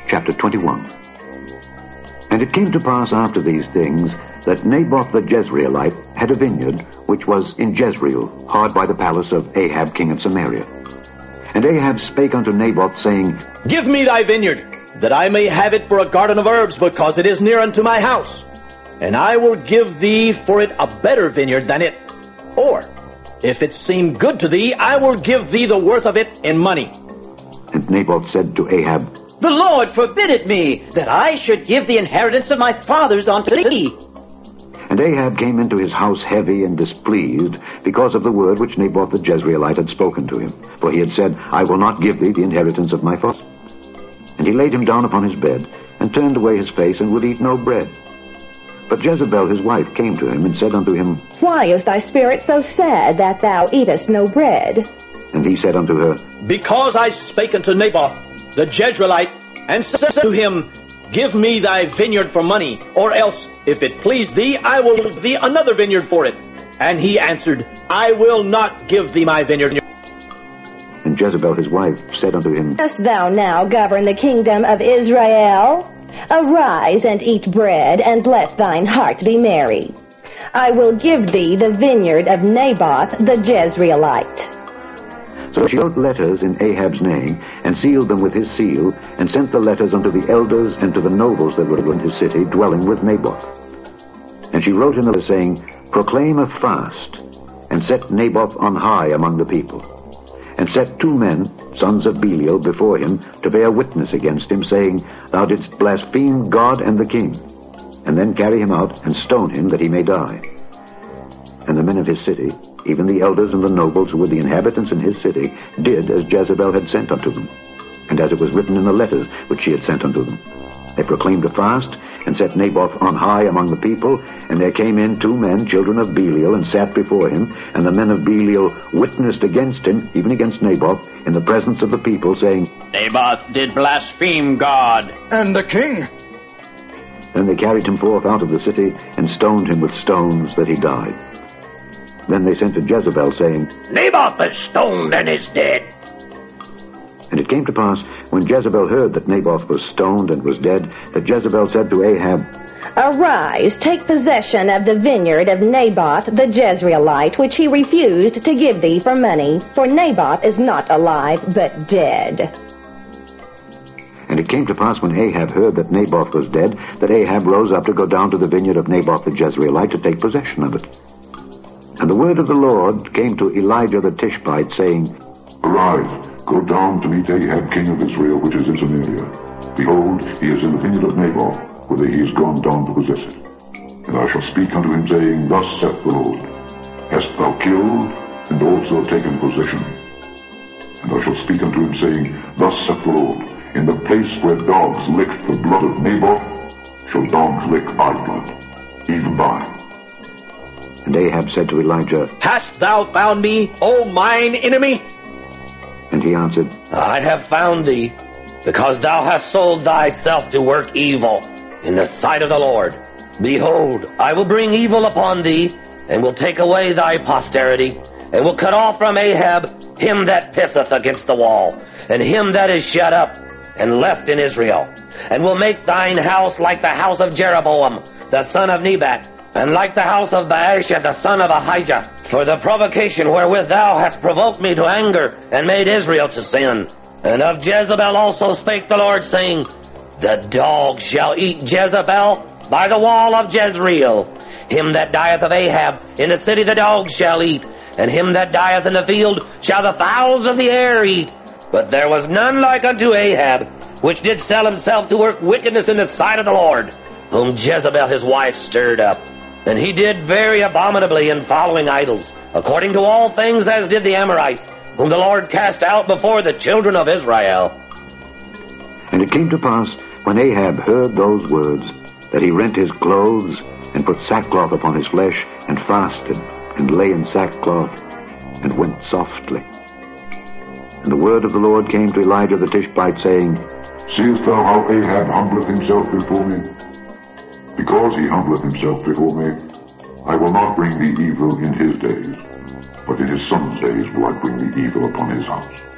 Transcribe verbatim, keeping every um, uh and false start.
chapter twenty-one. And it came to pass after these things that Naboth the Jezreelite had a vineyard which was in Jezreel, hard by the palace of Ahab king of Samaria. And Ahab spake unto Naboth, saying, Give me thy vineyard, that I may have it for a garden of herbs, because it is near unto my house. And I will give thee for it a better vineyard than it. Or, if it seem good to thee, I will give thee the worth of it in money. And Naboth said to Ahab, The Lord forbid it me, that I should give the inheritance of my fathers unto thee. And Ahab came into his house heavy and displeased, because of the word which Naboth the Jezreelite had spoken to him. For he had said, I will not give thee the inheritance of my fathers. And he laid him down upon his bed, and turned away his face, and would eat no bread. But Jezebel his wife came to him, and said unto him, Why is thy spirit so sad, that thou eatest no bread? And he said unto her, Because I spake unto Naboth the Jezreelite, and said to him, Give me thy vineyard for money, or else, if it please thee, I will give thee another vineyard for it. And he answered, I will not give thee my vineyard. And Jezebel his wife said unto him, Dost thou now govern the kingdom of Israel? Arise and eat bread, and let thine heart be merry. I will give thee the vineyard of Naboth the Jezreelite. So she wrote letters in Ahab's name, and sealed them with his seal, and sent the letters unto the elders and to the nobles that were in his city, dwelling with Naboth. And she wrote in the letter, saying, Proclaim a fast, and set Naboth on high among the people. And set two men, sons of Belial, before him, to bear witness against him, saying, Thou didst blaspheme God and the king. And then carry him out, and stone him, that he may die. And the men of his city, even the elders and the nobles who were the inhabitants in his city, did as Jezebel had sent unto them, and as it was written in the letters which she had sent unto them. They proclaimed a fast, and set Naboth on high among the people, and there came in two men, children of Belial, and sat before him, and the men of Belial witnessed against him, even against Naboth, in the presence of the people, saying, Naboth did blaspheme God and the king. Then they carried him forth out of the city, and stoned him with stones, that he died. Then they sent to Jezebel, saying, Naboth is stoned and is dead. And it came to pass, when Jezebel heard that Naboth was stoned and was dead, that Jezebel said to Ahab, Arise, take possession of the vineyard of Naboth the Jezreelite, which he refused to give thee for money, for Naboth is not alive, but dead. And it came to pass, when Ahab heard that Naboth was dead, that Ahab rose up to go down to the vineyard of Naboth the Jezreelite to take possession of it. And the word of the Lord came to Elijah the Tishbite, saying, Arise, go down to meet Ahab king of Israel, which is in Samaria. Behold, he is in the vineyard of Naboth, whither he is gone down to possess it. And I shall speak unto him, saying, Thus saith the Lord, Hast thou killed, and also taken possession? And I shall speak unto him, saying, Thus saith the Lord, In the place where dogs licked the blood of Naboth, shall dogs lick thy blood, even thine. And Ahab said to Elijah, Hast thou found me, O mine enemy? And he answered, I have found thee, because thou hast sold thyself to work evil in the sight of the Lord. Behold, I will bring evil upon thee, and will take away thy posterity, and will cut off from Ahab him that pisseth against the wall, and him that is shut up and left in Israel, and will make thine house like the house of Jeroboam, the son of Nebat, and like the house of Baasha, the son of Ahijah, for the provocation wherewith thou hast provoked me to anger, and made Israel to sin. And of Jezebel also spake the Lord, saying, The dogs shall eat Jezebel by the wall of Jezreel. Him that dieth of Ahab in the city the dogs shall eat, and him that dieth in the field shall the fowls of the air eat. But there was none like unto Ahab, which did sell himself to work wickedness in the sight of the Lord, whom Jezebel his wife stirred up. And he did very abominably in following idols, according to all things as did the Amorites, whom the Lord cast out before the children of Israel. And it came to pass, when Ahab heard those words, that he rent his clothes, and put sackcloth upon his flesh, and fasted, and lay in sackcloth, and went softly. And the word of the Lord came to Elijah the Tishbite, saying, Seest thou how Ahab humbleth himself before me? Because he humbleth himself before me, I will not bring thee evil in his days, but in his son's days will I bring thee evil upon his house.